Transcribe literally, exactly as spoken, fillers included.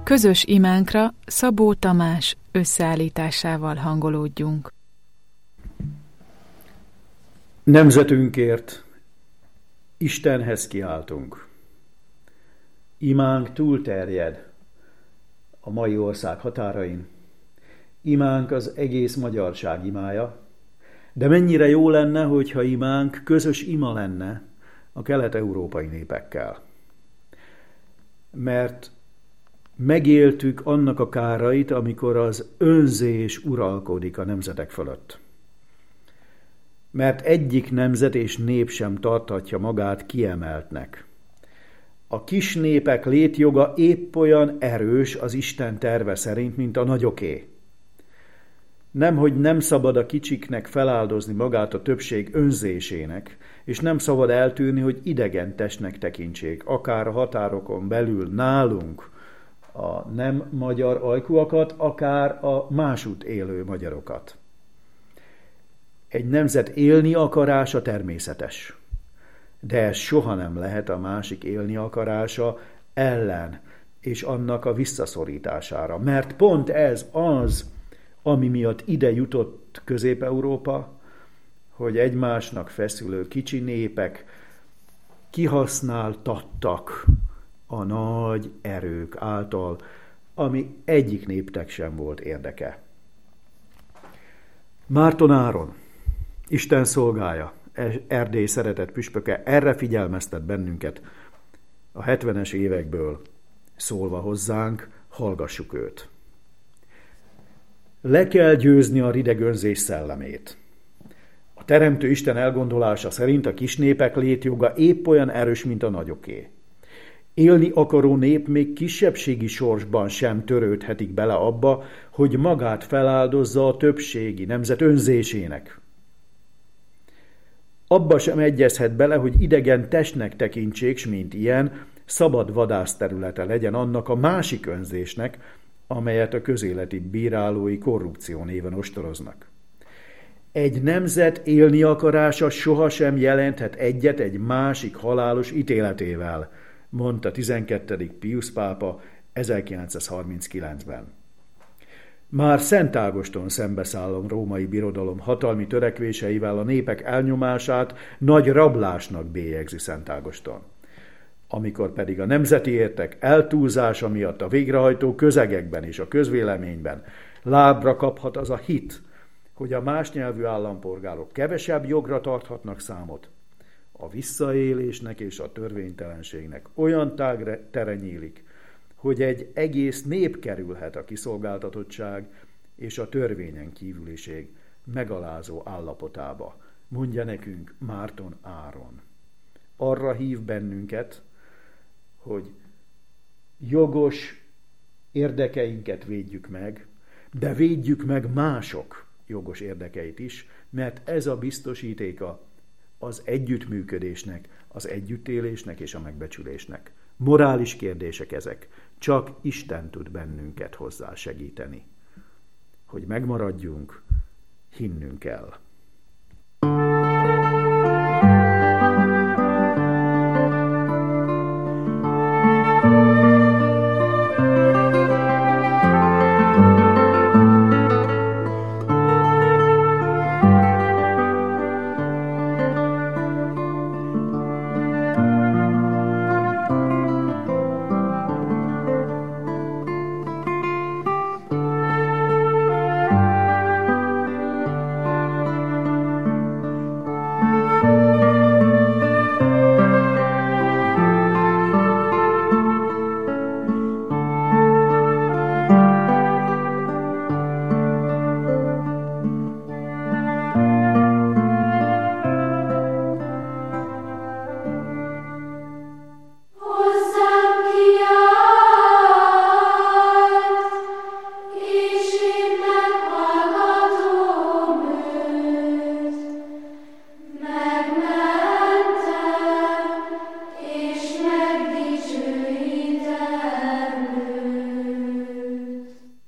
Közös imánkra Szabó Tamás összeállításával hangolódjunk. Nemzetünkért Istenhez kiáltunk. Imánk túlterjed a mai ország határain. Imánk az egész magyarság imája, de mennyire jó lenne, hogyha imánk közös ima lenne a kelet-európai népekkel. Mert megéltük annak a kárait, amikor az önzés uralkodik a nemzetek fölött. Mert egyik nemzet és nép sem tarthatja magát kiemeltnek. A kis népek létjoga épp olyan erős az Isten terve szerint, mint a nagyoké. Nemhogy nem szabad a kicsiknek feláldozni magát a többség önzésének, és nem szabad eltűrni, hogy idegen testnek tekintsék, akár a határokon belül nálunk a nem magyar ajkúakat, akár a másút élő magyarokat. Egy nemzet élni akarása természetes, de ez soha nem lehet a másik élni akarása ellen és annak a visszaszorítására, mert pont ez az, ami miatt ide jutott Közép-Európa, hogy egymásnak feszülő kicsi népek kihasználtattak a nagy erők által, ami egyik népnek sem volt érdeke. Márton Áron, Isten szolgája, Erdély szeretett püspöke erre figyelmeztet bennünket a hetvenes évekből szólva hozzánk, hallgassuk őt. Le kell győzni a ridegönzés szellemét. A teremtő Isten elgondolása szerint a kisnépek létjoga épp olyan erős, mint a nagyoké. Élni akaró nép még kisebbségi sorsban sem törődhetik bele abba, hogy magát feláldozza a többségi nemzet önzésének. Abba sem egyezhet bele, hogy idegen testnek tekintsék, s mint ilyen, szabad vadászterülete legyen annak a másik önzésnek, amelyet a közéleti bírálói korrupció néven ostoroznak. Egy nemzet élni akarása sohasem jelenthet egyet egy másik halálos ítéletével, mondta tizenkettedik Piusz pápa ezerkilencszázharminckilencben. Már Szent Ágoston szembeszállom római birodalom hatalmi törekvéseivel a népek elnyomását nagy rablásnak bélyegzi Szent Ágoston. Amikor pedig a nemzeti értek eltúlzása miatt a végrehajtó közegekben és a közvéleményben lábra kaphat az a hit, hogy a más nyelvű állampolgárok kevesebb jogra tarthatnak számot, a visszaélésnek és a törvénytelenségnek olyan tág tere nyílik, hogy egy egész nép kerülhet a kiszolgáltatottság és a törvényen kívüliség megalázó állapotába, mondja nekünk Márton Áron. Arra hív bennünket, hogy jogos érdekeinket védjük meg, de védjük meg mások jogos érdekeit is, mert ez a biztosítéka az együttműködésnek, az együttélésnek és a megbecsülésnek. Morális kérdések ezek. Csak Isten tud bennünket hozzá segíteni. Hogy megmaradjunk, hinnünk kell.